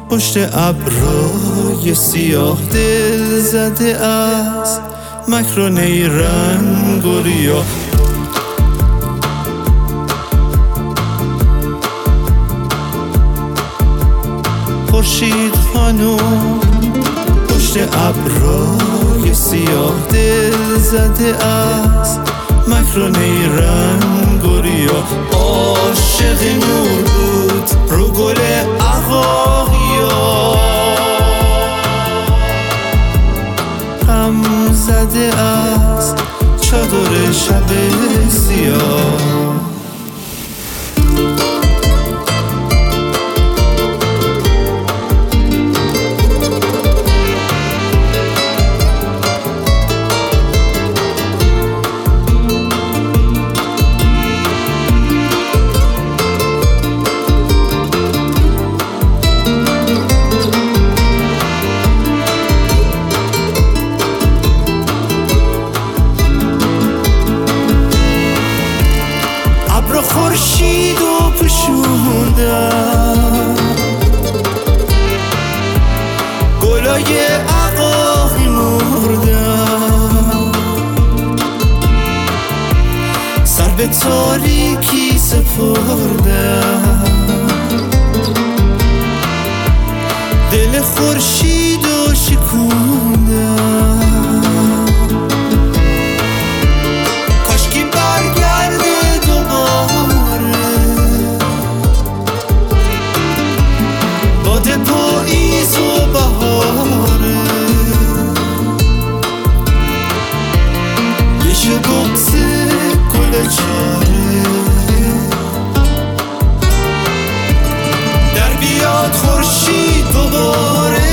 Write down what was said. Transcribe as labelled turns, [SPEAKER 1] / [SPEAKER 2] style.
[SPEAKER 1] پشت ابرای سیاه دل زده است مکر و نیرنگ و ریا. خورشید خانم پشت ابرای سیاه دل زده است مکر و نیرنگ و ریا. عاشق نور بود رو گل عقاقیا، غم زده است چادر شب سیاه. خورشید و پوشوندم گلای عقاقی مردم، سر به تاریکی سپردم، دل خورشید و شکوندم. کاشکی برگرده دوباره باد پاییز و بهاره، بشه بغض گل چاره، در بیاد خورشید دوباره.